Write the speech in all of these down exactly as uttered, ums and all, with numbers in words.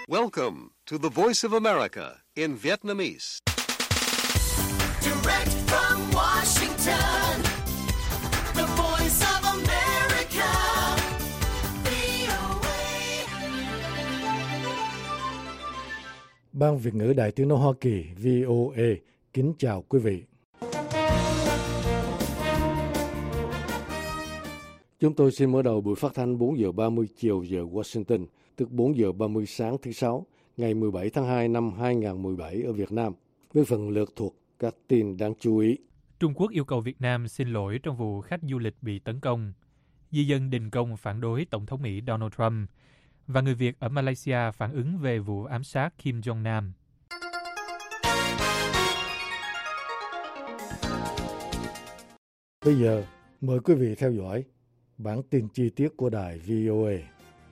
Welcome to the Voice of America in Vietnamese. Direct from Washington, the Voice of America, vê o a. Ban Việt ngữ Đài Tiếng nói Hoa Kỳ vê o a kính chào quý vị. Chúng tôi xin mở đầu buổi phát thanh bốn giờ ba mươi chiều giờ Washington, tức bốn giờ ba mươi sáng thứ Sáu, ngày mười bảy tháng hai năm hai nghìn không trăm mười bảy ở Việt Nam, với phần lượt thuộc các tin đáng chú ý. Trung Quốc yêu cầu Việt Nam xin lỗi trong vụ khách du lịch bị tấn công. Di dân đình công phản đối Tổng thống Mỹ Donald Trump. Và người Việt ở Malaysia phản ứng về vụ ám sát Kim Jong-nam. Bây giờ, mời quý vị theo dõi bản tin chi tiết của đài vê o a.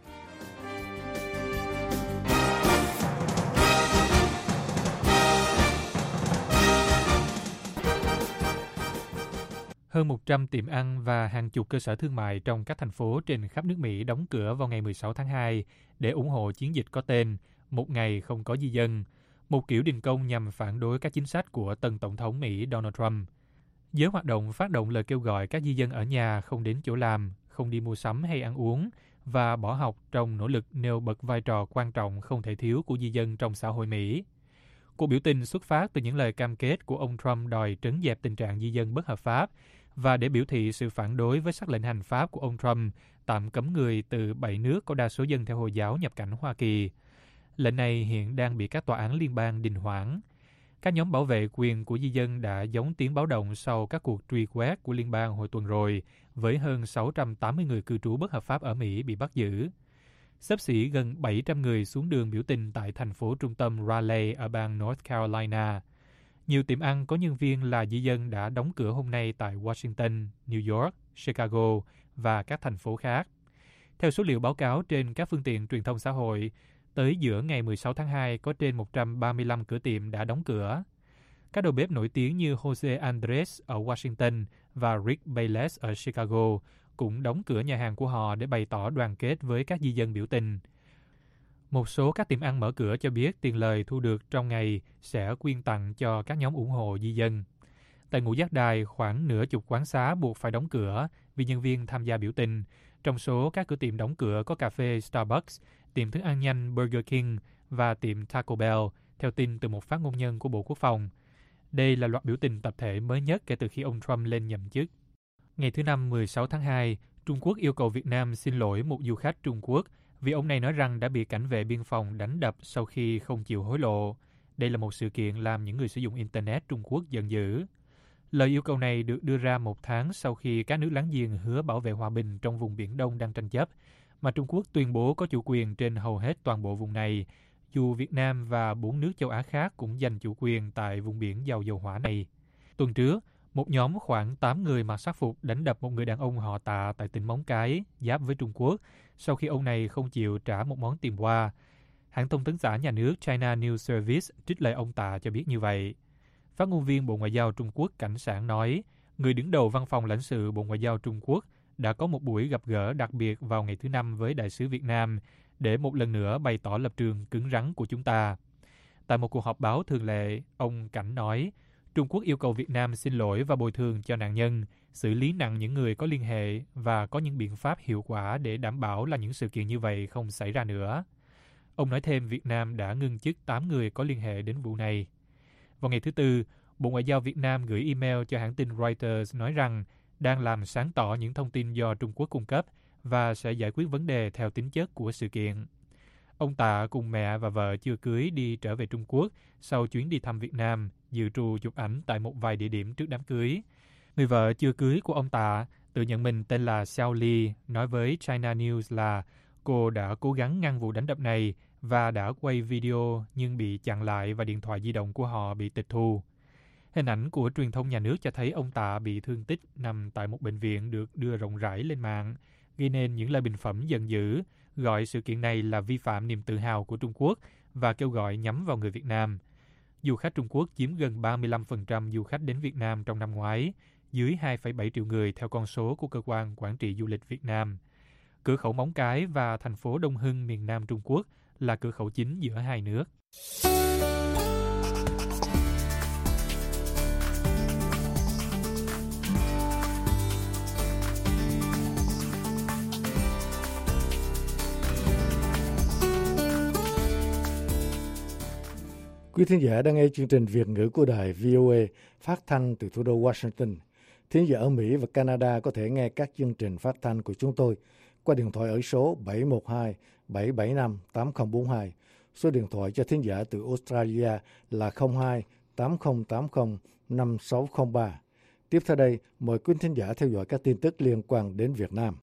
Hơn một trăm tiệm ăn và hàng chục cơ sở thương mại trong các thành phố trên khắp nước Mỹ đóng cửa vào ngày mười sáu tháng hai để ủng hộ chiến dịch có tên Một ngày không có di dân, một kiểu đình công nhằm phản đối các chính sách của tân Tổng thống Mỹ Donald Trump. Giới hoạt động phát động lời kêu gọi các di dân ở nhà không đến chỗ làm, không đi mua sắm hay ăn uống và bỏ học trong nỗ lực nêu bật vai trò quan trọng không thể thiếu của di dân trong xã hội Mỹ. Cuộc biểu tình xuất phát từ những lời cam kết của ông Trump đòi trấn dẹp tình trạng di dân bất hợp pháp và để biểu thị sự phản đối với sắc lệnh hành pháp của ông Trump tạm cấm người từ bảy nước có đa số dân theo Hồi giáo nhập cảnh Hoa Kỳ. Lệnh này hiện đang bị các tòa án liên bang đình hoãn. Các nhóm bảo vệ quyền của di dân đã gióng tiếng báo động sau các cuộc truy quét của liên bang hồi tuần rồi, với hơn sáu trăm tám mươi người cư trú bất hợp pháp ở Mỹ bị bắt giữ. Xấp xỉ gần bảy trăm người xuống đường biểu tình tại thành phố trung tâm Raleigh ở bang North Carolina. Nhiều tiệm ăn có nhân viên là di dân đã đóng cửa hôm nay tại Washington, New York, Chicago và các thành phố khác. Theo số liệu báo cáo trên các phương tiện truyền thông xã hội, tới giữa ngày mười sáu tháng hai có trên một trăm ba mươi lăm cửa tiệm đã đóng cửa. Các đầu bếp nổi tiếng như Jose Andres ở Washington và Rick Bayless ở Chicago cũng đóng cửa nhà hàng của họ để bày tỏ đoàn kết với các di dân biểu tình. Một số các tiệm ăn mở cửa cho biết tiền lời thu được trong ngày sẽ quyên tặng cho các nhóm ủng hộ di dân. Tại Ngũ Giác Đài, khoảng nửa chục quán xá buộc phải đóng cửa vì nhân viên tham gia biểu tình. Trong số các cửa tiệm đóng cửa có cà phê Starbucks, tiệm thức ăn nhanh Burger King và tiệm Taco Bell, theo tin từ một phát ngôn nhân của Bộ Quốc phòng. Đây là loạt biểu tình tập thể mới nhất kể từ khi ông Trump lên nhậm chức. Ngày thứ Năm mười sáu tháng hai, Trung Quốc yêu cầu Việt Nam xin lỗi một du khách Trung Quốc vì ông này nói rằng đã bị cảnh vệ biên phòng đánh đập sau khi không chịu hối lộ. Đây là một sự kiện làm những người sử dụng Internet Trung Quốc giận dữ. Lời yêu cầu này được đưa ra một tháng sau khi các nước láng giềng hứa bảo vệ hòa bình trong vùng Biển Đông đang tranh chấp, mà Trung Quốc tuyên bố có chủ quyền trên hầu hết toàn bộ vùng này, dù Việt Nam và bốn nước châu Á khác cũng giành chủ quyền tại vùng biển giàu dầu hỏa này. Tuần trước, một nhóm khoảng tám người mặc sắc phục đánh đập một người đàn ông họ Tạ tại tỉnh Móng Cái, giáp với Trung Quốc, sau khi ông này không chịu trả một món tiền qua. Hãng thông tấn xã nhà nước China News Service trích lời ông Tạ cho biết như vậy. Phát ngôn viên Bộ Ngoại giao Trung Quốc Cảnh Sảng nói, người đứng đầu văn phòng lãnh sự Bộ Ngoại giao Trung Quốc đã có một buổi gặp gỡ đặc biệt vào ngày thứ Năm với đại sứ Việt Nam để một lần nữa bày tỏ lập trường cứng rắn của chúng ta. Tại một cuộc họp báo thường lệ, ông Cảnh nói, Trung Quốc yêu cầu Việt Nam xin lỗi và bồi thường cho nạn nhân, xử lý nặng những người có liên hệ và có những biện pháp hiệu quả để đảm bảo là những sự kiện như vậy không xảy ra nữa. Ông nói thêm Việt Nam đã ngưng chức tám người có liên hệ đến vụ này. Vào ngày thứ Tư, Bộ Ngoại giao Việt Nam gửi email cho hãng tin Reuters nói rằng đang làm sáng tỏ những thông tin do Trung Quốc cung cấp và sẽ giải quyết vấn đề theo tính chất của sự kiện. Ông Tạ cùng mẹ và vợ chưa cưới đi trở về Trung Quốc sau chuyến đi thăm Việt Nam, dự trù chụp ảnh tại một vài địa điểm trước đám cưới. Người vợ chưa cưới của ông Tạ, tự nhận mình tên là Xiao Li, nói với China News là cô đã cố gắng ngăn vụ đánh đập này và đã quay video nhưng bị chặn lại và điện thoại di động của họ bị tịch thu. Hình ảnh của truyền thông nhà nước cho thấy ông Tạ bị thương tích nằm tại một bệnh viện được đưa rộng rãi lên mạng, gây nên những lời bình phẩm giận dữ, gọi sự kiện này là vi phạm niềm tự hào của Trung Quốc và kêu gọi nhắm vào người Việt Nam. Du khách Trung Quốc chiếm gần ba mươi lăm phần trăm du khách đến Việt Nam trong năm ngoái, dưới hai phẩy bảy triệu người theo con số của Cơ quan Quản trị Du lịch Việt Nam. Cửa khẩu Móng Cái và thành phố Đông Hưng miền Nam Trung Quốc là cửa khẩu chính giữa hai nước. Quý thính giả đang nghe chương trình Việt ngữ của đài vê o a phát thanh từ thủ đô Washington. Thính giả ở Mỹ và Canada có thể nghe các chương trình phát thanh của chúng tôi qua điện thoại ở số bảy một hai bảy bảy năm tám không bốn hai. Số điện thoại cho thính giả từ Australia là không hai tám không tám không năm sáu không ba. Tiếp theo đây, mời quý thính giả theo dõi các tin tức liên quan đến Việt Nam.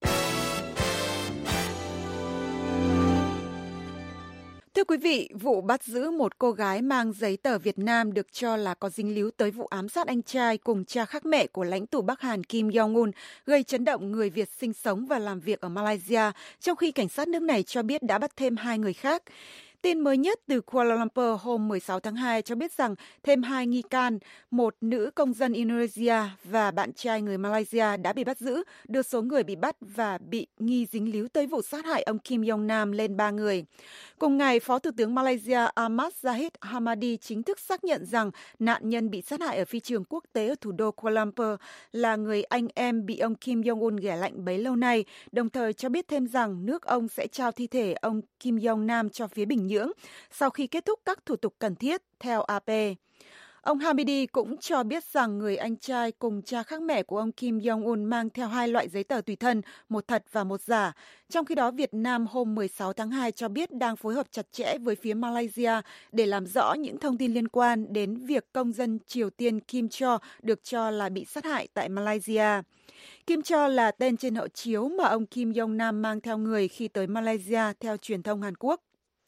Thưa quý vị, vụ bắt giữ một cô gái mang giấy tờ Việt Nam được cho là có dính líu tới vụ ám sát anh trai cùng cha khác mẹ của lãnh tụ Bắc Hàn Kim Jong-un gây chấn động người Việt sinh sống và làm việc ở Malaysia, trong khi cảnh sát nước này cho biết đã bắt thêm hai người khác. Tin mới nhất từ Kuala Lumpur hôm mười sáu tháng hai cho biết rằng thêm hai nghi can, một nữ công dân Indonesia và bạn trai người Malaysia đã bị bắt giữ, đưa số người bị bắt và bị nghi dính líu tới vụ sát hại ông Kim Jong Nam lên ba người. Cùng ngày, Phó Thủ tướng Malaysia Ahmad Zahid Hamidi chính thức xác nhận rằng nạn nhân bị sát hại ở phi trường quốc tế ở thủ đô Kuala Lumpur là người anh em bị ông Kim Jong-un ghẻ lạnh bấy lâu nay, đồng thời cho biết thêm rằng nước ông sẽ trao thi thể ông Kim Jong Nam cho phía Bình Nhưỡng sau khi kết thúc các thủ tục cần thiết, theo a pê. Ông Hamidi cũng cho biết rằng người anh trai cùng cha khác mẹ của ông Kim Jong-un mang theo hai loại giấy tờ tùy thân, một thật và một giả. Trong khi đó, Việt Nam hôm mười sáu tháng hai cho biết đang phối hợp chặt chẽ với phía Malaysia để làm rõ những thông tin liên quan đến việc công dân Triều Tiên Kim Cho được cho là bị sát hại tại Malaysia. Kim Cho là tên trên hộ chiếu mà ông Kim Jong Nam mang theo người khi tới Malaysia, theo truyền thông Hàn Quốc.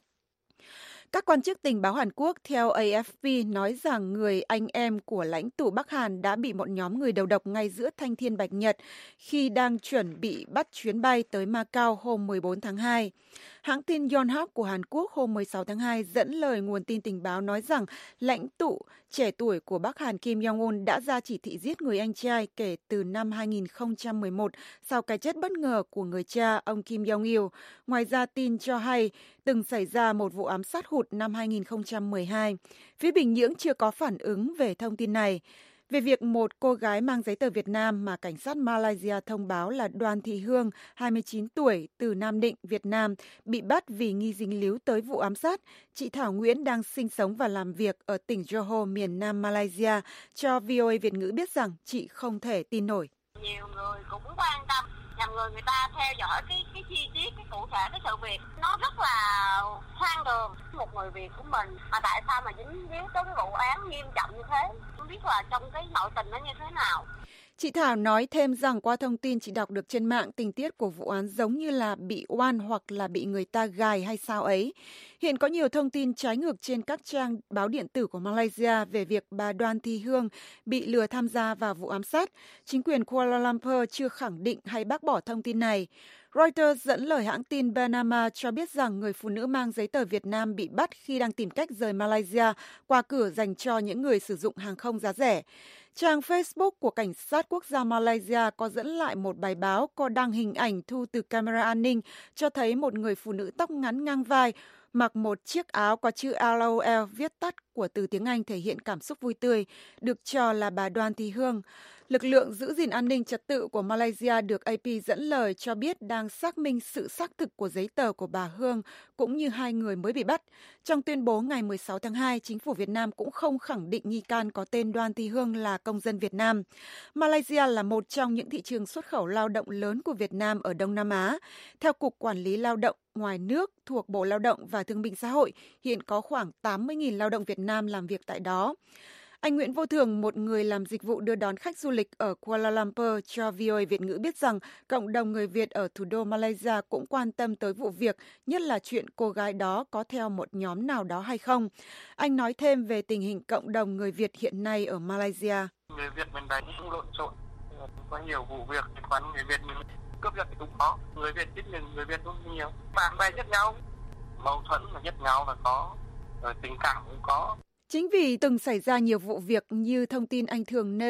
Các quan chức tình báo Hàn Quốc theo a ép pê nói rằng người anh em của lãnh tụ Bắc Hàn đã bị một nhóm người đầu độc ngay giữa thanh thiên bạch nhật khi đang chuẩn bị bắt chuyến bay tới Macau hôm mười bốn tháng hai. Hãng tin Yonhap của Hàn Quốc hôm mười sáu tháng hai dẫn lời nguồn tin tình báo nói rằng lãnh tụ trẻ tuổi của Bắc Hàn Kim Jong-un đã ra chỉ thị giết người anh trai kể từ năm hai nghìn không trăm mười một sau cái chết bất ngờ của người cha ông Kim Jong-il. Ngoài ra, tin cho hay từng xảy ra một vụ ám sát hụt năm hai nghìn không trăm mười hai. Phía Bình Nhưỡng chưa có phản ứng về thông tin này. Về việc một cô gái mang giấy tờ Việt Nam mà cảnh sát Malaysia thông báo là Đoàn Thị Hương, hai mươi chín tuổi, từ Nam Định, Việt Nam, bị bắt vì nghi dính líu tới vụ ám sát, chị Thảo Nguyễn đang sinh sống và làm việc ở tỉnh Johor, miền Nam Malaysia, cho vê o a Việt ngữ biết rằng chị không thể tin nổi. Nhiều người cũng quan tâm, nhằm người người ta theo dõi cái cái chi tiết, cái cụ thể cái sự việc, nó rất là hoang đường. Một người Việt của mình mà tại sao mà dính líu tới cái vụ án nghiêm trọng như thế, không biết là trong cái nội tình nó như thế nào. Chị Thảo nói thêm rằng qua thông tin chị đọc được trên mạng, tình tiết của vụ án giống như là bị oan hoặc là bị người ta gài hay sao ấy. Hiện có nhiều thông tin trái ngược trên các trang báo điện tử của Malaysia về việc bà Đoàn Thị Hương bị lừa tham gia vào vụ ám sát. Chính quyền Kuala Lumpur chưa khẳng định hay bác bỏ thông tin này. Reuters dẫn lời hãng tin Bernama cho biết rằng người phụ nữ mang giấy tờ Việt Nam bị bắt khi đang tìm cách rời Malaysia qua cửa dành cho những người sử dụng hàng không giá rẻ. Trang Facebook của Cảnh sát Quốc gia Malaysia có dẫn lại một bài báo có đăng hình ảnh thu từ camera an ninh cho thấy một người phụ nữ tóc ngắn ngang vai, mặc một chiếc áo có chữ LOL viết tắt của từ tiếng Anh thể hiện cảm xúc vui tươi, được cho là bà Đoàn Thị Hương. Lực lượng giữ gìn an ninh trật tự của Malaysia được a pê dẫn lời cho biết đang xác minh sự xác thực của giấy tờ của bà Hương cũng như hai người mới bị bắt. Trong tuyên bố ngày mười sáu tháng hai, chính phủ Việt Nam cũng không khẳng định nghi can có tên Đoàn Thị Hương là công dân Việt Nam. Malaysia là một trong những thị trường xuất khẩu lao động lớn của Việt Nam ở Đông Nam Á. Theo Cục Quản lý Lao động ngoài nước thuộc Bộ Lao động và Thương binh Xã hội, hiện có khoảng tám mươi nghìn lao động Việt Nam làm việc tại đó. Anh Nguyễn Vô Thường, một người làm dịch vụ đưa đón khách du lịch ở Kuala Lumpur, cho vê o a Việt ngữ biết rằng cộng đồng người Việt ở thủ đô Malaysia cũng quan tâm tới vụ việc, nhất là chuyện cô gái đó có theo một nhóm nào đó hay không. Anh nói thêm về tình hình cộng đồng người Việt hiện nay ở Malaysia. Người Việt mình đánh cũng lộn xộn, có nhiều vụ việc liên quan người Việt mình cướp giật thì cũng có, người Việt giết người, người Việt cũng nhiều, bạn bè giết nhau, mâu thuẫn mà giết nhau là có, rồi tình cảm cũng có. Chính vì từng xảy ra nhiều vụ việc như thông tin anh thường nêu,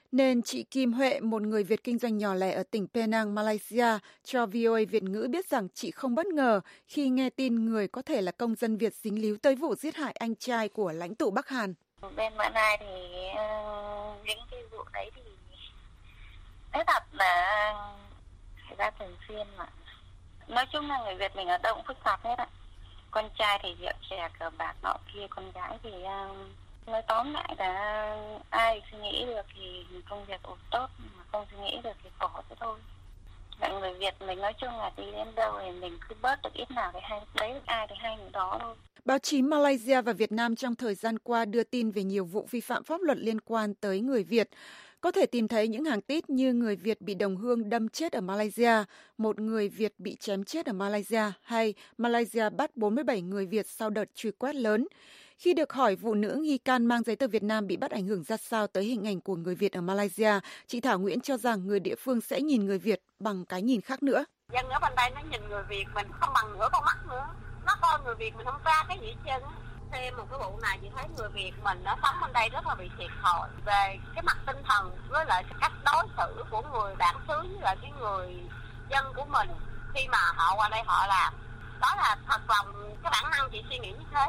Nên chị Kim Huệ, một người Việt kinh doanh nhỏ lẻ ở tỉnh Penang, Malaysia, cho vê o a Việt ngữ biết rằng chị không bất ngờ khi nghe tin người có thể là công dân Việt dính líu tới vụ giết hại anh trai của lãnh tụ Bắc Hàn. Bên Mã Lai thì uh, những cái vụ đấy thì nói thật là xảy ra thường xuyên mà. Nói chung là người Việt mình ở đâu cũng phức tạp hết ạ. Con trai thì rượu chè cờ bạc nọ kia, con gái thì uh, nói tóm lại là ai suy nghĩ được thì công việc ổn tốt, mà không suy nghĩ được thì khổ thế thôi. Là người Việt mình nói chung là đi đến đâu thì mình cứ bớt được ít nào thì hay lấy được ai thì hay người đó thôi. Báo chí Malaysia và Việt Nam trong thời gian qua đưa tin về nhiều vụ vi phạm pháp luật liên quan tới người Việt. Có thể tìm thấy những hàng tít như người Việt bị đồng hương đâm chết ở Malaysia, một người Việt bị chém chết ở Malaysia, hay Malaysia bắt bốn mươi bảy người Việt sau đợt truy quét lớn. Khi được hỏi vụ nữ nghi can mang giấy tờ Việt Nam bị bắt ảnh hưởng ra sao tới hình ảnh của người Việt ở Malaysia, chị Thảo Nguyễn cho rằng người địa phương sẽ nhìn người Việt bằng cái nhìn khác nữa. Dân ở bên đây nó nhìn người Việt mình không bằng nửa con mắt nữa. Nó coi người Việt mình không ra cái gì hết trơn. Thêm một cái vụ này chị thấy người Việt mình nó sống bên đây rất là bị thiệt thòi về cái mặt tinh thần với lại cách đối xử của người bản xứ với lại cái người dân của mình khi mà họ qua đây họ làm. Đó là thật lòng cái bản năng chị suy nghĩ như thế.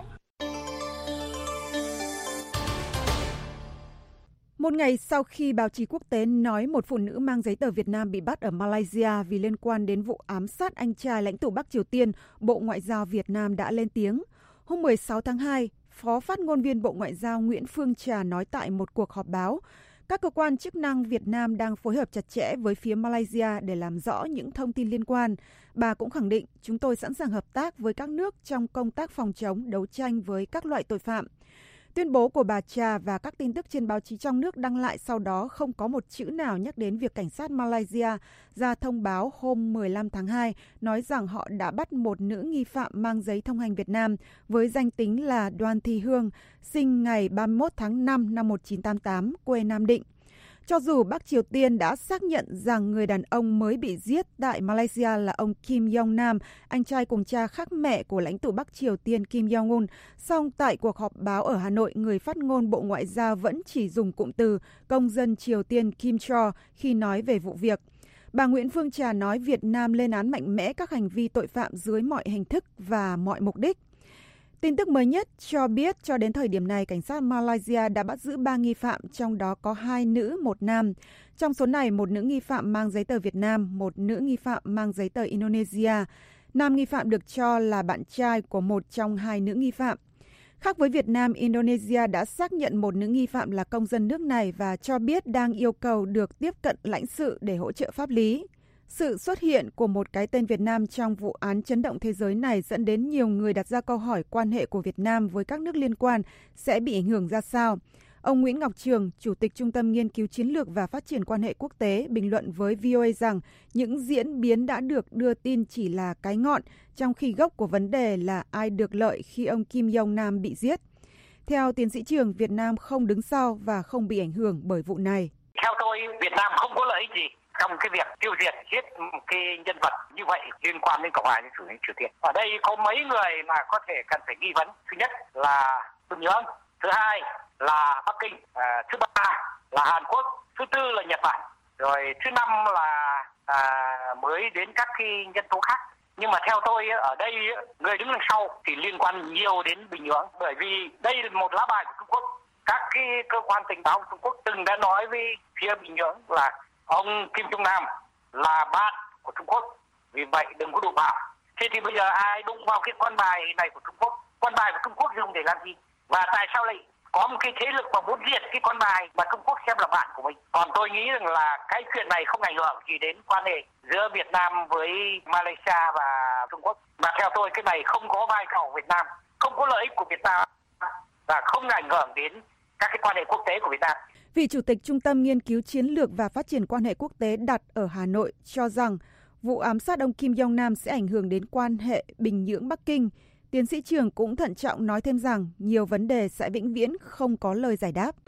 Một ngày sau khi báo chí quốc tế nói một phụ nữ mang giấy tờ Việt Nam bị bắt ở Malaysia vì liên quan đến vụ ám sát anh trai lãnh tụ Bắc Triều Tiên, Bộ Ngoại giao Việt Nam đã lên tiếng. Hôm mười sáu tháng hai, Phó phát ngôn viên Bộ Ngoại giao Nguyễn Phương Trà nói tại một cuộc họp báo, các cơ quan chức năng Việt Nam đang phối hợp chặt chẽ với phía Malaysia để làm rõ những thông tin liên quan. Bà cũng khẳng định chúng tôi sẵn sàng hợp tác với các nước trong công tác phòng chống, đấu tranh với các loại tội phạm. Tuyên bố của bà Trà và các tin tức trên báo chí trong nước đăng lại sau đó không có một chữ nào nhắc đến việc cảnh sát Malaysia ra thông báo hôm mười lăm tháng hai nói rằng họ đã bắt một nữ nghi phạm mang giấy thông hành Việt Nam với danh tính là Đoàn Thị Hương, sinh ngày ba mươi mốt tháng năm năm một nghìn chín trăm tám mươi tám, quê Nam Định. Cho dù Bắc Triều Tiên đã xác nhận rằng người đàn ông mới bị giết tại Malaysia là ông Kim Jong Nam, anh trai cùng cha khác mẹ của lãnh tụ Bắc Triều Tiên Kim Jong Un, song tại cuộc họp báo ở Hà Nội, người phát ngôn Bộ Ngoại giao vẫn chỉ dùng cụm từ công dân Triều Tiên Kim Cho khi nói về vụ việc. Bà Nguyễn Phương Trà nói Việt Nam lên án mạnh mẽ các hành vi tội phạm dưới mọi hình thức và mọi mục đích. Tin tức mới nhất cho biết cho đến thời điểm này, cảnh sát Malaysia đã bắt giữ ba nghi phạm, trong đó có hai nữ, một nam. Trong số này, một nữ nghi phạm mang giấy tờ Việt Nam, một nữ nghi phạm mang giấy tờ Indonesia. Nam nghi phạm được cho là bạn trai của một trong hai nữ nghi phạm. Khác với Việt Nam, Indonesia đã xác nhận một nữ nghi phạm là công dân nước này và cho biết đang yêu cầu được tiếp cận lãnh sự để hỗ trợ pháp lý. Sự xuất hiện của một cái tên Việt Nam trong vụ án chấn động thế giới này dẫn đến nhiều người đặt ra câu hỏi quan hệ của Việt Nam với các nước liên quan sẽ bị ảnh hưởng ra sao. Ông Nguyễn Ngọc Trường, Chủ tịch Trung tâm Nghiên cứu Chiến lược và Phát triển quan hệ quốc tế, bình luận với vê o a rằng những diễn biến đã được đưa tin chỉ là cái ngọn, trong khi gốc của vấn đề là ai được lợi khi ông Kim Jong Nam bị giết. Theo tiến sĩ Trường, Việt Nam không đứng sau và không bị ảnh hưởng bởi vụ này. Theo tôi, Việt Nam không có lợi ích gì trong cái việc tiêu diệt giết một cái nhân vật như vậy liên quan đến Cộng hòa Dân chủ Nhân dân Triều Tiên. Ở đây có mấy người mà có thể cần phải nghi vấn. Thứ nhất là Bình Nhưỡng, thứ hai là Bắc Kinh, à, thứ ba là Hàn Quốc, thứ tư là Nhật Bản, rồi thứ năm là à, mới đến các cái nhân tố khác. Nhưng mà theo tôi ở đây người đứng đằng sau thì liên quan nhiều đến Bình Nhưỡng, bởi vì đây là một lá bài của Trung Quốc. Các cái cơ quan tình báo của Trung Quốc từng đã nói với phía Bình Nhưỡng là ông Kim Jong Nam là bạn của Trung Quốc, vì vậy đừng có đụng vào. Thế thì bây giờ ai đụng vào cái con bài này của Trung Quốc? Con bài của Trung Quốc dùng để làm gì? Và tại sao lại có một cái thế lực mà muốn diệt cái con bài mà Trung Quốc xem là bạn của mình? Còn tôi nghĩ rằng là cái chuyện này không ảnh hưởng gì đến quan hệ giữa Việt Nam với Malaysia và Trung Quốc. Mà theo tôi cái này không có vai trò của Việt Nam, không có lợi ích của Việt Nam và không ảnh hưởng đến các cái quan hệ quốc tế của Việt Nam. Vị Chủ tịch Trung tâm Nghiên cứu Chiến lược và Phát triển quan hệ quốc tế đặt ở Hà Nội cho rằng vụ ám sát ông Kim Jong Nam sẽ ảnh hưởng đến quan hệ Bình Nhưỡng-Bắc Kinh. Tiến sĩ Trường cũng thận trọng nói thêm rằng nhiều vấn đề sẽ vĩnh viễn không có lời giải đáp.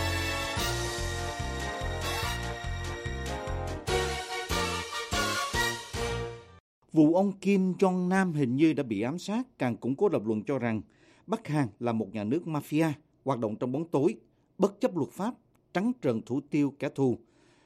Vụ ông Kim Jong Nam hình như đã bị ám sát càng củng cố lập luận cho rằng Bắc Hàn là một nhà nước mafia hoạt động trong bóng tối, bất chấp luật pháp, trắng trợn thủ tiêu kẻ thù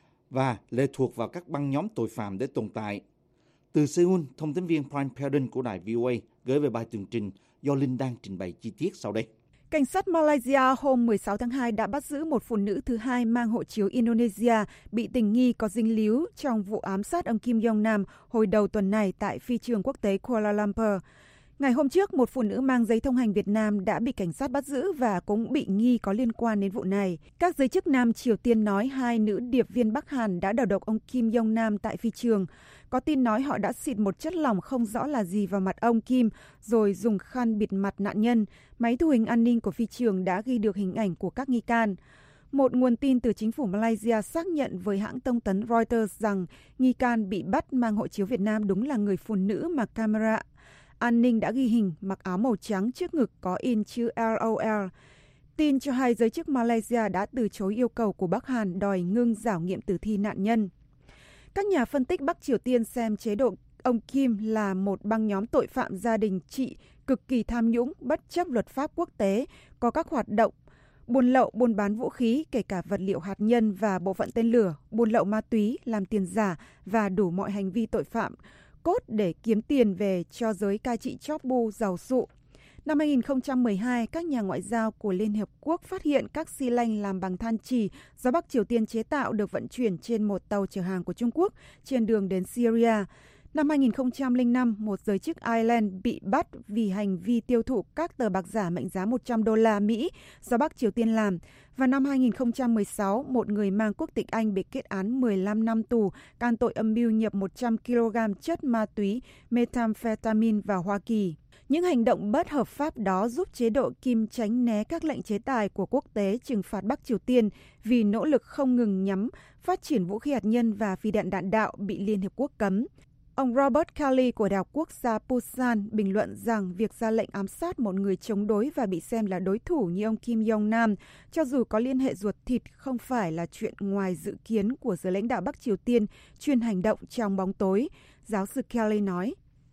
và lệ thuộc vào các băng nhóm tội phạm để tồn tại. Từ Seoul, thông tấn viên Prime Perden của đài vê o a gửi về bài tường trình do Linh đang trình bày chi tiết sau đây. Cảnh sát Malaysia hôm mười sáu tháng hai đã bắt giữ một phụ nữ thứ hai mang hộ chiếu Indonesia bị tình nghi có dính líu trong vụ ám sát ông Kim Jong Nam hồi đầu tuần này tại phi trường quốc tế Kuala Lumpur. Ngày hôm trước, một phụ nữ mang giấy thông hành Việt Nam đã bị cảnh sát bắt giữ và cũng bị nghi có liên quan đến vụ này. Các giới chức Nam Triều Tiên nói hai nữ điệp viên Bắc Hàn đã đầu độc ông Kim Jong Nam tại phi trường. Có tin nói họ đã xịt một chất lỏng không rõ là gì vào mặt ông Kim, rồi dùng khăn bịt mặt nạn nhân. Máy thu hình an ninh của phi trường đã ghi được hình ảnh của các nghi can. Một nguồn tin từ chính phủ Malaysia xác nhận với hãng thông tấn Reuters rằng nghi can bị bắt mang hộ chiếu Việt Nam đúng là người phụ nữ mà camera an ninh đã ghi hình mặc áo màu trắng, trước ngực có in chữ lờ o lờ. Tin cho hay giới chức Malaysia đã từ chối yêu cầu của Bắc Hàn đòi ngưng rảo nghiệm tử thi nạn nhân. Các nhà phân tích Bắc Triều Tiên xem chế độ ông Kim là một băng nhóm tội phạm gia đình trị cực kỳ tham nhũng, bất chấp luật pháp quốc tế, có các hoạt động buôn lậu, buôn bán vũ khí, kể cả vật liệu hạt nhân và bộ phận tên lửa, buôn lậu ma túy, làm tiền giả và đủ mọi hành vi tội phạm cốt để kiếm tiền về cho giới cai trị chóp bu giàu sụ. Năm hai nghìn không trăm mười hai, các nhà ngoại giao của Liên Hiệp Quốc phát hiện các xi lanh làm bằng than chì do Bắc Triều Tiên chế tạo được vận chuyển trên một tàu chở hàng của Trung Quốc trên đường đến Syria. Năm hai nghìn không trăm lẻ năm, một giới chức Ireland bị bắt vì hành vi tiêu thụ các tờ bạc giả mệnh giá một trăm đô la Mỹ do Bắc Triều Tiên làm. Và năm hai nghìn không trăm mười sáu, một người mang quốc tịch Anh bị kết án mười lăm năm tù can tội âm mưu nhập một trăm ki lô gam chất ma túy methamphetamine vào Hoa Kỳ. Những hành động bất hợp pháp đó giúp chế độ Kim tránh né các lệnh chế tài của quốc tế trừng phạt Bắc Triều Tiên vì nỗ lực không ngừng nhắm phát triển vũ khí hạt nhân và phi đạn đạn đạo bị Liên Hiệp Quốc cấm. Ông Robert Kelly của Đại học Quốc gia Busan bình luận rằng việc ra lệnh ám sát một người chống đối và bị xem là đối thủ như ông Kim Jong Nam, cho dù có liên hệ ruột thịt, không phải là chuyện ngoài dự kiến của giới lãnh đạo Bắc Triều Tiên chuyên hành động trong bóng tối. Giáo sư Kelly nói.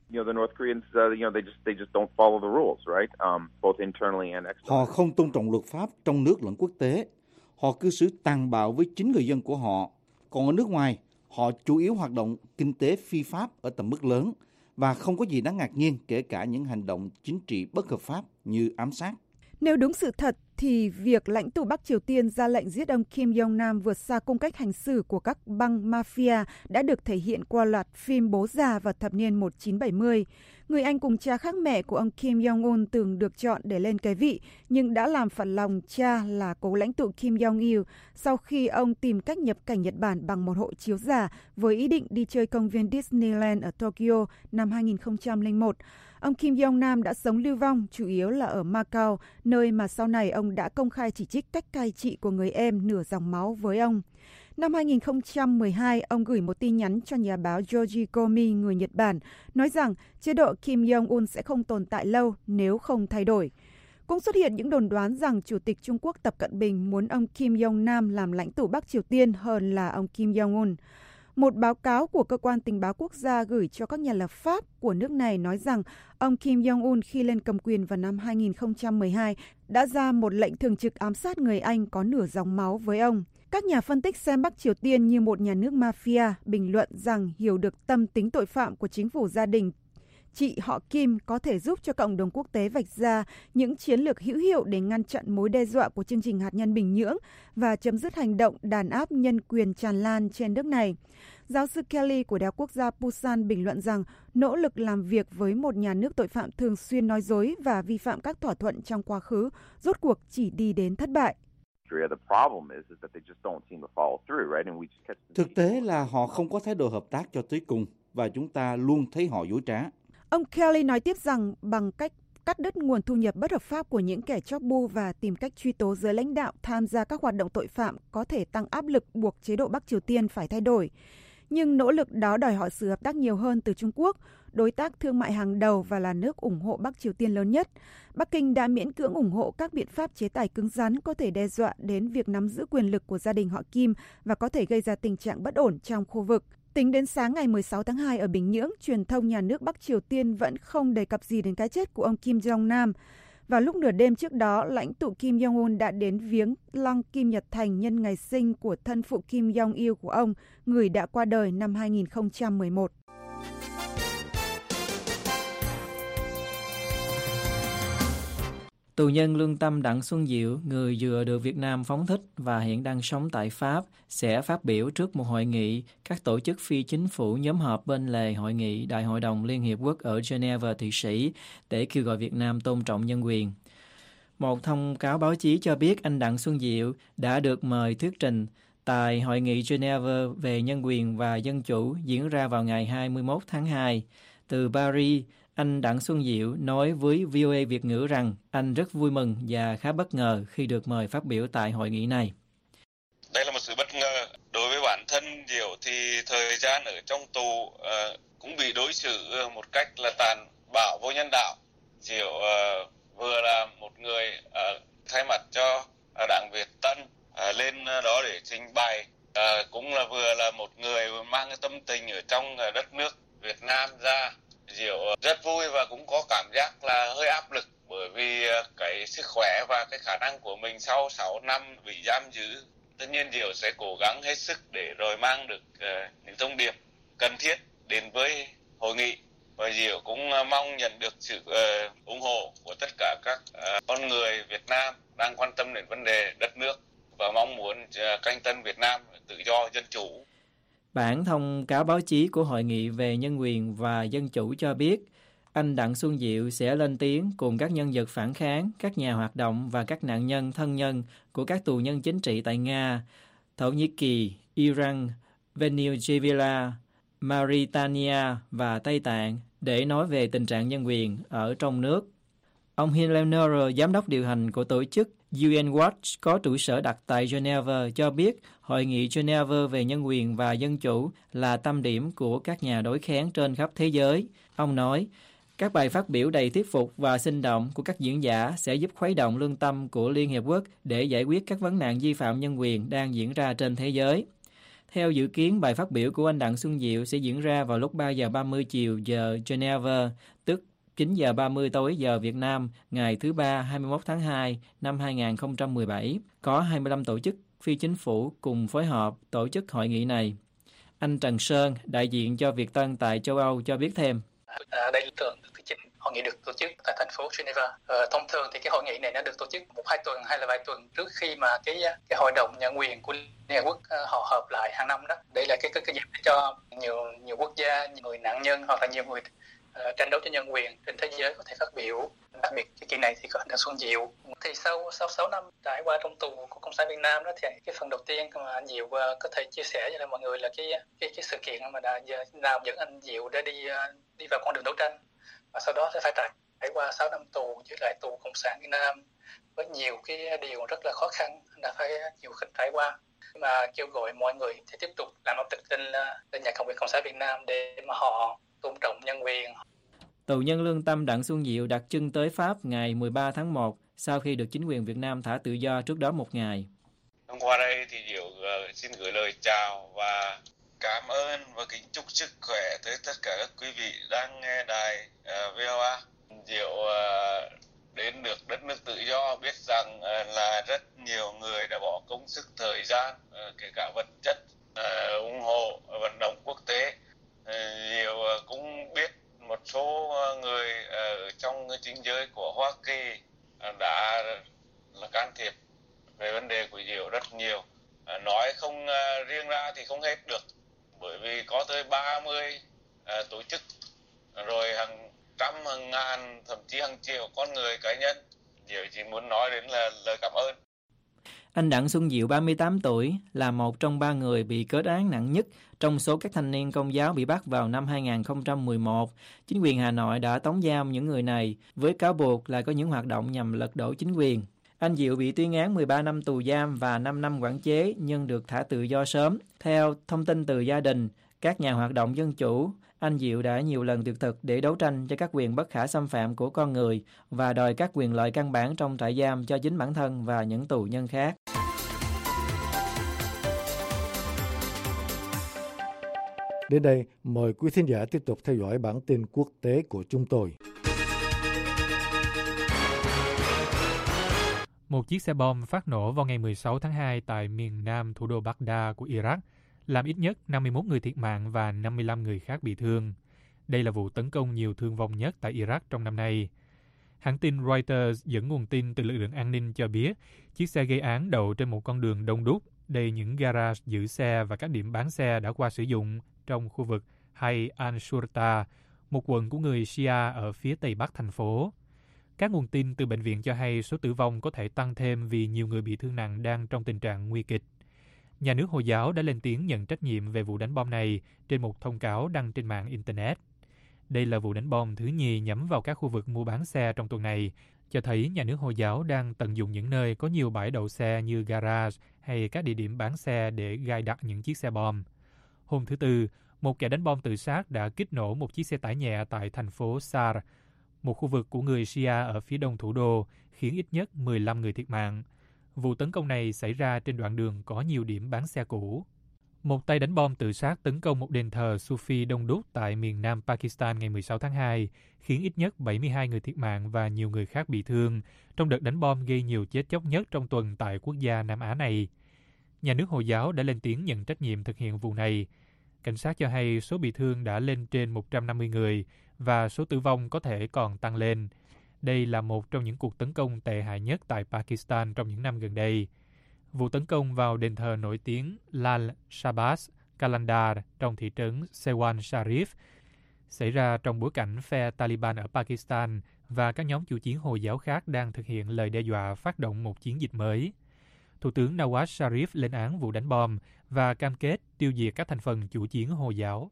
Họ không tôn trọng luật pháp trong nước lẫn quốc tế. Họ cư xử tàn bạo với chính người dân của họ. Còn ở nước ngoài, họ chủ yếu hoạt động kinh tế phi pháp ở tầm mức lớn và không có gì đáng ngạc nhiên kể cả những hành động chính trị bất hợp pháp như ám sát. Nếu đúng sự thật thì việc lãnh tụ Bắc Triều Tiên ra lệnh giết ông Kim Jong Nam vượt xa cung cách hành xử của các băng mafia đã được thể hiện qua loạt phim Bố già vào thập niên một nghìn chín trăm bảy mươi. Người anh cùng cha khác mẹ của ông Kim Jong-un từng được chọn để lên kế vị, nhưng đã làm phật lòng cha là cố lãnh tụ Kim Jong-il sau khi ông tìm cách nhập cảnh Nhật Bản bằng một hộ chiếu giả với ý định đi chơi công viên Disneyland ở Tokyo năm hai nghìn không trăm lẻ một. Ông Kim Jong Nam đã sống lưu vong, chủ yếu là ở Macau, nơi mà sau này ông đã công khai chỉ trích cách cai trị của người em nửa dòng máu với ông. Năm hai nghìn không trăm mười hai, ông gửi một tin nhắn cho nhà báo Yoji Komi, người Nhật Bản, nói rằng chế độ Kim Jong-un sẽ không tồn tại lâu nếu không thay đổi. Cũng xuất hiện những đồn đoán rằng Chủ tịch Trung Quốc Tập Cận Bình muốn ông Kim Jong Nam làm lãnh tụ Bắc Triều Tiên hơn là ông Kim Jong-un. Một báo cáo của Cơ quan Tình báo Quốc gia gửi cho các nhà lập pháp của nước này nói rằng ông Kim Jong-un khi lên cầm quyền vào năm hai nghìn không trăm mười hai đã ra một lệnh thường trực ám sát người Anh có nửa dòng máu với ông. Các nhà phân tích xem Bắc Triều Tiên như một nhà nước mafia, bình luận rằng hiểu được tâm tính tội phạm của chính phủ gia đình chị họ Kim có thể giúp cho cộng đồng quốc tế vạch ra những chiến lược hữu hiệu để ngăn chặn mối đe dọa của chương trình hạt nhân Bình Nhưỡng và chấm dứt hành động đàn áp nhân quyền tràn lan trên nước này. Giáo sư Kelly của Đại học Quốc gia Busan bình luận rằng nỗ lực làm việc với một nhà nước tội phạm thường xuyên nói dối và vi phạm các thỏa thuận trong quá khứ rốt cuộc chỉ đi đến thất bại. Thực tế là họ không có thái độ hợp tác cho tới cùng và chúng ta luôn thấy họ dối trá. Ông Kelly nói tiếp rằng bằng cách cắt đứt nguồn thu nhập bất hợp pháp của những kẻ chóp bu và tìm cách truy tố giới lãnh đạo tham gia các hoạt động tội phạm có thể tăng áp lực buộc chế độ Bắc Triều Tiên phải thay đổi. Nhưng nỗ lực đó đòi hỏi sự hợp tác nhiều hơn từ Trung Quốc, đối tác thương mại hàng đầu và là nước ủng hộ Bắc Triều Tiên lớn nhất. Bắc Kinh đã miễn cưỡng ủng hộ các biện pháp chế tài cứng rắn có thể đe dọa đến việc nắm giữ quyền lực của gia đình họ Kim và có thể gây ra tình trạng bất ổn trong khu vực. Tính đến sáng ngày mười sáu tháng hai ở Bình Nhưỡng, truyền thông nhà nước Bắc Triều Tiên vẫn không đề cập gì đến cái chết của ông Kim Jong Nam. Vào lúc nửa đêm trước đó, lãnh tụ Kim Jong-un đã đến viếng lăng Kim Nhật Thành nhân ngày sinh của thân phụ Kim Jong-il của ông, người đã qua đời năm hai nghìn không trăm mười một. Tù nhân lương tâm Đặng Xuân Diệu, người vừa được Việt Nam phóng thích và hiện đang sống tại Pháp, sẽ phát biểu trước một hội nghị các tổ chức phi chính phủ nhóm họp bên lề hội nghị Đại hội đồng Liên Hiệp Quốc ở Geneva, Thụy Sĩ để kêu gọi Việt Nam tôn trọng nhân quyền. Một thông cáo báo chí cho biết anh Đặng Xuân Diệu đã được mời thuyết trình tại hội nghị Geneva về nhân quyền và dân chủ diễn ra vào ngày hai mươi mốt tháng hai. Từ Paris, anh Đặng Xuân Diệu nói với vê o a Việt ngữ rằng anh rất vui mừng và khá bất ngờ khi được mời phát biểu tại hội nghị này. Đây là một sự bất ngờ. Đối với bản thân Diệu thì thời gian ở trong tù uh, cũng bị đối xử một cách là tàn bạo, vô nhân đạo. Diệu uh, vừa là một người uh, thay mặt cho uh, Đảng Việt Tân uh, lên đó để trình bày, uh, cũng là vừa là một người mang cái tâm tình ở trong uh, đất nước Việt Nam ra. Diệu rất vui và cũng có cảm giác là hơi áp lực bởi vì cái sức khỏe và cái khả năng của mình sau sáu năm bị giam giữ. Tất nhiên Diệu sẽ cố gắng hết sức để rồi mang được uh, những thông điệp cần thiết đến với hội nghị. Và Diệu cũng uh, mong nhận được sự uh, ủng hộ của tất cả các uh, con người Việt Nam đang quan tâm đến vấn đề đất nước và mong muốn uh, canh tân Việt Nam tự do, dân chủ. Bản thông cáo báo chí của Hội nghị về Nhân quyền và Dân chủ cho biết, anh Đặng Xuân Diệu sẽ lên tiếng cùng các nhân vật phản kháng, các nhà hoạt động và các nạn nhân thân nhân của các tù nhân chính trị tại Nga, Thổ Nhĩ Kỳ, Iran, Venezuela, Mauritania và Tây Tạng để nói về tình trạng nhân quyền ở trong nước. Ông Hill, giám đốc điều hành của tổ chức u en Watch có trụ sở đặt tại Geneva cho biết Hội nghị Geneva về nhân quyền và dân chủ là tâm điểm của các nhà đối kháng trên khắp thế giới. Ông nói, các bài phát biểu đầy thuyết phục và sinh động của các diễn giả sẽ giúp khuấy động lương tâm của Liên Hiệp Quốc để giải quyết các vấn nạn vi phạm nhân quyền đang diễn ra trên thế giới. Theo dự kiến, bài phát biểu của anh Đặng Xuân Diệu sẽ diễn ra vào lúc ba giờ ba mươi chiều giờ Geneva, tức chín giờ ba mươi tối giờ Việt Nam, ngày thứ Ba hai mươi mốt tháng hai năm hai nghìn không trăm mười bảy. Có hai mươi lăm tổ chức phi chính phủ cùng phối hợp tổ chức hội nghị này. Anh Trần Sơn, đại diện cho Việt Tân tại châu Âu cho biết thêm. À, đây là tuần thứ chín hội nghị được tổ chức tại thành phố Geneva. À, thông thường thì cái hội nghị này nó được tổ chức một hai tuần hay là vài tuần trước khi mà cái cái hội đồng nhân quyền của Liên Hợp Quốc uh, họ họp lại hàng năm đó. Đây là cái cái, cái dịp để cho nhiều nhiều quốc gia, nhiều người nạn nhân hoặc là nhiều người uh, tranh đấu cho nhân quyền trên thế giới có thể phát biểu. Đặc biệt cái kỳ này thì có anh Đặng Xuân Diệu. Thì sau sau sáu năm trải qua trong tù của Cộng sản Việt Nam đó thì cái phần đầu tiên mà anh Diệu uh, có thể chia sẻ với mọi người là cái cái cái sự kiện mà đã nào dẫn anh Diệu để đi uh, đi vào con đường đấu tranh, và sau đó sẽ phải trải trải qua sáu năm tù với lại tù Cộng sản Việt Nam với nhiều cái điều rất là khó khăn đã phải nhiều khích trải qua, mà kêu gọi mọi người thì tiếp tục làm áp lực lên lên nhà cầm quyền Cộng sản Việt Nam để mà họ tôn trọng nhân quyền. Tù nhân lương tâm Đặng Xuân Diệu đặt chân tới Pháp ngày mười ba tháng một sau khi được chính quyền Việt Nam thả tự do trước đó một ngày. Hôm qua đây thì Diệu uh, xin gửi lời chào và cảm ơn và kính chúc sức khỏe tới tất cả các quý vị đang nghe đài uh, vê o a. Diệu uh, đến được đất nước tự do, biết rằng uh, là rất nhiều người đã bỏ công sức thời gian, uh, kể cả vật chất, uh, ủng hộ vận động quốc tế. Uh, Diệu uh, cũng biết một số người ở trong chính giới của Hoa Kỳ uh, đã là can thiệp về vấn đề của Diệu rất nhiều. Uh, nói không uh, riêng ra thì không hết được, bởi vì có tới ba mươi uh, tổ chức, rồi hàng trăm, hàng ngàn, thậm chí hàng triệu con người cá nhân. Diệu chỉ muốn nói đến là lời cảm ơn. Anh Đặng Xuân Diệu, ba mươi tám tuổi, là một trong ba người bị kết án nặng nhất trong số các thanh niên Công giáo bị bắt vào năm hai nghìn không trăm mười một. Chính quyền Hà Nội đã tống giam những người này với cáo buộc là có những hoạt động nhằm lật đổ chính quyền. Anh Diệu bị tuyên án mười ba năm tù giam và năm năm quản chế nhưng được thả tự do sớm. Theo thông tin từ gia đình, các nhà hoạt động dân chủ, anh Diệu đã nhiều lần tuyệt thực để đấu tranh cho các quyền bất khả xâm phạm của con người và đòi các quyền lợi căn bản trong trại giam cho chính bản thân và những tù nhân khác. Đến đây, mời quý thính giả tiếp tục theo dõi bản tin quốc tế của chúng tôi. Một chiếc xe bom phát nổ vào ngày mười sáu tháng hai tại miền nam thủ đô Baghdad của Iraq, làm ít nhất năm mươi mốt người thiệt mạng và năm mươi lăm người khác bị thương. Đây là vụ tấn công nhiều thương vong nhất tại Iraq trong năm nay. Hãng tin Reuters dẫn nguồn tin từ lực lượng an ninh cho biết chiếc xe gây án đậu trên một con đường đông đúc, đầy những garage giữ xe và các điểm bán xe đã qua sử dụng trong khu vực Hay Al-Shurta, một quận của người Shia ở phía tây bắc thành phố. Các nguồn tin từ bệnh viện cho hay số tử vong có thể tăng thêm vì nhiều người bị thương nặng đang trong tình trạng nguy kịch. Nhà nước Hồi giáo đã lên tiếng nhận trách nhiệm về vụ đánh bom này trên một thông cáo đăng trên mạng Internet. Đây là vụ đánh bom thứ nhì nhắm vào các khu vực mua bán xe trong tuần này, cho thấy nhà nước Hồi giáo đang tận dụng những nơi có nhiều bãi đậu xe như garage hay các địa điểm bán xe để gai đặt những chiếc xe bom. Hôm thứ Tư, một kẻ đánh bom tự sát đã kích nổ một chiếc xe tải nhẹ tại thành phố Sar, một khu vực của người Shia ở phía đông thủ đô, khiến ít nhất mười lăm người thiệt mạng. Vụ tấn công này xảy ra trên đoạn đường có nhiều điểm bán xe cũ. Một tay đánh bom tự sát tấn công một đền thờ Sufi đông đúc tại miền nam Pakistan ngày mười sáu tháng hai, khiến ít nhất bảy mươi hai người thiệt mạng và nhiều người khác bị thương, trong đợt đánh bom gây nhiều chết chóc nhất trong tuần tại quốc gia Nam Á này. Nhà nước Hồi giáo đã lên tiếng nhận trách nhiệm thực hiện vụ này. Cảnh sát cho hay số bị thương đã lên trên một trăm năm mươi người và số tử vong có thể còn tăng lên. Đây là một trong những cuộc tấn công tệ hại nhất tại Pakistan trong những năm gần đây. Vụ tấn công vào đền thờ nổi tiếng Lal Shahbaz Qalandar trong thị trấn Sewan Sharif xảy ra trong bối cảnh phe Taliban ở Pakistan và các nhóm chủ chiến Hồi giáo khác đang thực hiện lời đe dọa phát động một chiến dịch mới. Thủ tướng Nawaz Sharif lên án vụ đánh bom và cam kết tiêu diệt các thành phần chủ chiến Hồi giáo.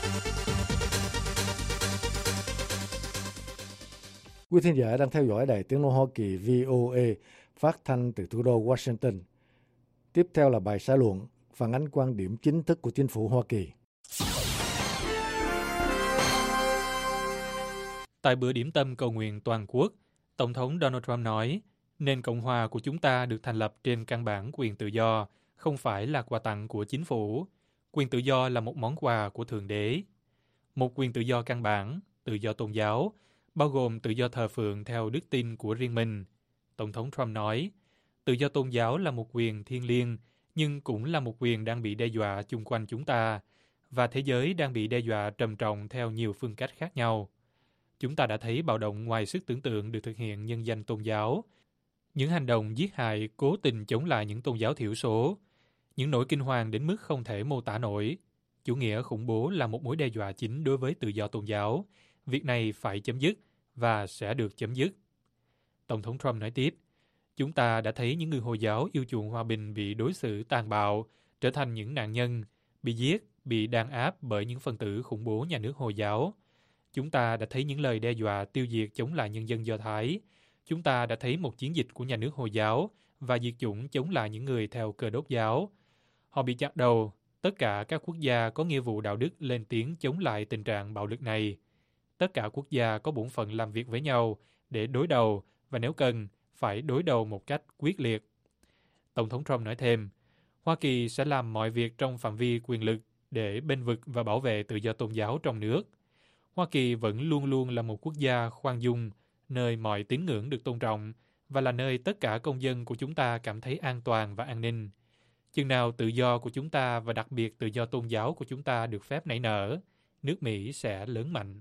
Quý thính giả đang theo dõi Đài Tiếng nói Hoa Kỳ vê o a phát thanh từ thủ đô Washington. Tiếp theo là bài xã luận phản ánh quan điểm chính thức của chính phủ Hoa Kỳ. Tại bữa điểm tâm cầu nguyện toàn quốc, Tổng thống Donald Trump nói, nền Cộng hòa của chúng ta được thành lập trên căn bản quyền tự do, không phải là quà tặng của chính phủ. Quyền tự do là một món quà của Thượng Đế. Một quyền tự do căn bản, tự do tôn giáo, bao gồm tự do thờ phượng theo đức tin của riêng mình. Tổng thống Trump nói, tự do tôn giáo là một quyền thiêng liêng, nhưng cũng là một quyền đang bị đe dọa chung quanh chúng ta, và thế giới đang bị đe dọa trầm trọng theo nhiều phương cách khác nhau. Chúng ta đã thấy bạo động ngoài sức tưởng tượng được thực hiện nhân danh tôn giáo, những hành động giết hại cố tình chống lại những tôn giáo thiểu số, những nỗi kinh hoàng đến mức không thể mô tả nổi. Chủ nghĩa khủng bố là một mối đe dọa chính đối với tự do tôn giáo. Việc này phải chấm dứt và sẽ được chấm dứt. Tổng thống Trump nói tiếp, chúng ta đã thấy những người Hồi giáo yêu chuộng hòa bình bị đối xử tàn bạo, trở thành những nạn nhân, bị giết, bị đàn áp bởi những phần tử khủng bố nhà nước Hồi giáo. Chúng ta đã thấy những lời đe dọa tiêu diệt chống lại nhân dân Do Thái. Chúng ta đã thấy một chiến dịch của nhà nước Hồi giáo và diệt chủng chống lại những người theo Cơ Đốc giáo. Họ bị chặt đầu. Tất cả các quốc gia có nghĩa vụ đạo đức lên tiếng chống lại tình trạng bạo lực này. Tất cả quốc gia có bổn phận làm việc với nhau để đối đầu và nếu cần, phải đối đầu một cách quyết liệt. Tổng thống Trump nói thêm, Hoa Kỳ sẽ làm mọi việc trong phạm vi quyền lực để bênh vực và bảo vệ tự do tôn giáo trong nước. Hoa Kỳ vẫn luôn luôn là một quốc gia khoan dung, nơi mọi tín ngưỡng được tôn trọng và là nơi tất cả công dân của chúng ta cảm thấy an toàn và an ninh. Chừng nào tự do của chúng ta và đặc biệt tự do tôn giáo của chúng ta được phép nảy nở, nước Mỹ sẽ lớn mạnh.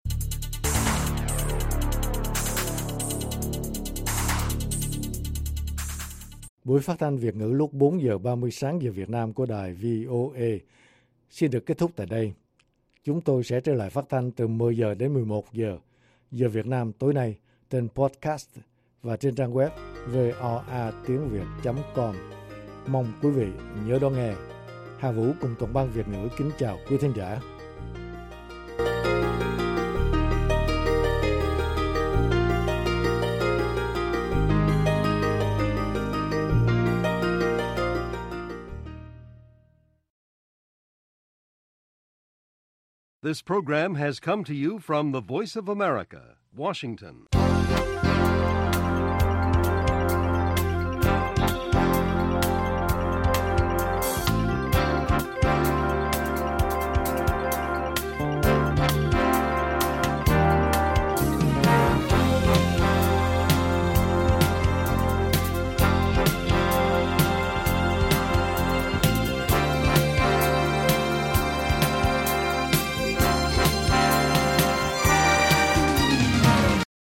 Buổi phát thanh Việt ngữ lúc bốn giờ ba mươi sáng giờ Việt Nam của đài vê o a xin được kết thúc tại đây. Chúng tôi sẽ trở lại phát thanh từ mười giờ đến mười một giờ giờ Việt Nam tối nay trên podcast và trên trang web v o a tiếng việt chấm com. Mong quý vị nhớ đón nghe. Hà Vũ cùng toàn ban Việt ngữ kính chào quý thính giả. This program has come to you from the Voice of America, Washington.